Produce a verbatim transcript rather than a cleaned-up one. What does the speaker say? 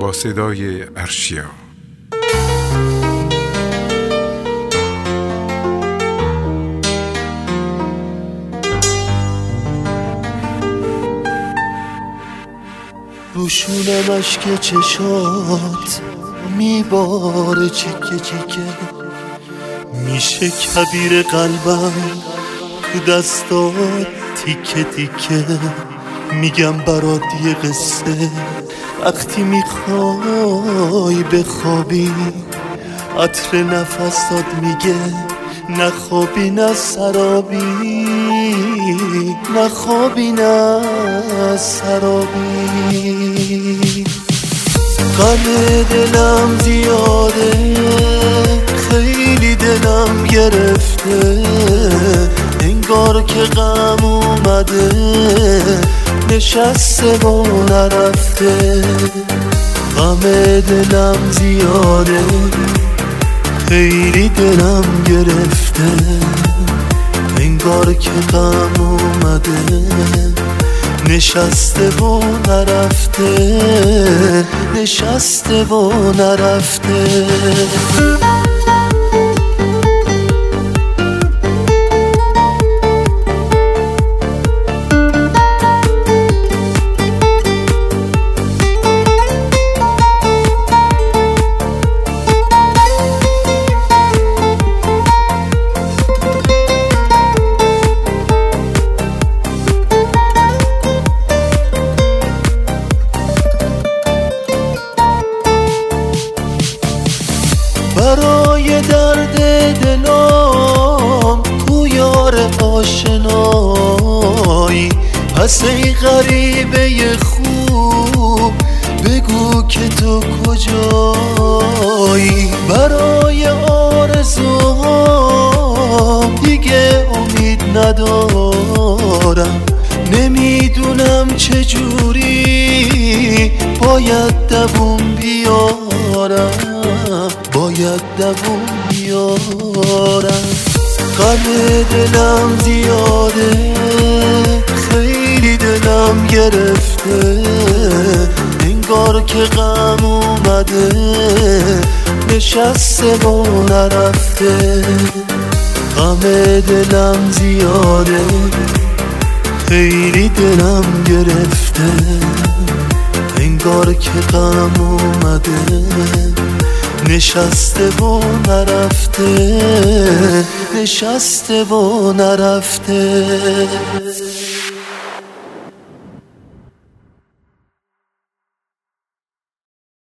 با صدای ارشیا. روشونم اشک چشات میباره چکه چکه، میشه کبیر قلبم تو دستات تیکه تیکه. میگم برات یه قصه، وقتی میخوای بخوابی عطر نفسات میگه نخوابی نه سرابی، نخوابی نه سرابی. غم دلم زیاده، خیلی دلم گرفته، انگار که غم اومده نشسته و نرفته. غم دلم زیاده، خیلی دلم گرفته، انگار که غم اومده نشسته و نرفته، نشسته و نرفته. برای درد دلم کو یار آشنایی، پس ای غریبه خوب بگو که تو کجایی. برای آرزوام دیگه امید ندارم، نمیدونم چجوری باید دووم بیارم، باید دووم بیارم. غم دلم زیاده، خیلی دلم گرفته، انگار که غم اومده نشسته و نرفته. غم دلم زیاده، خیلی دلم گرفته، انگار که غم اومده نشسته و نرفته، نشسته و نرفته.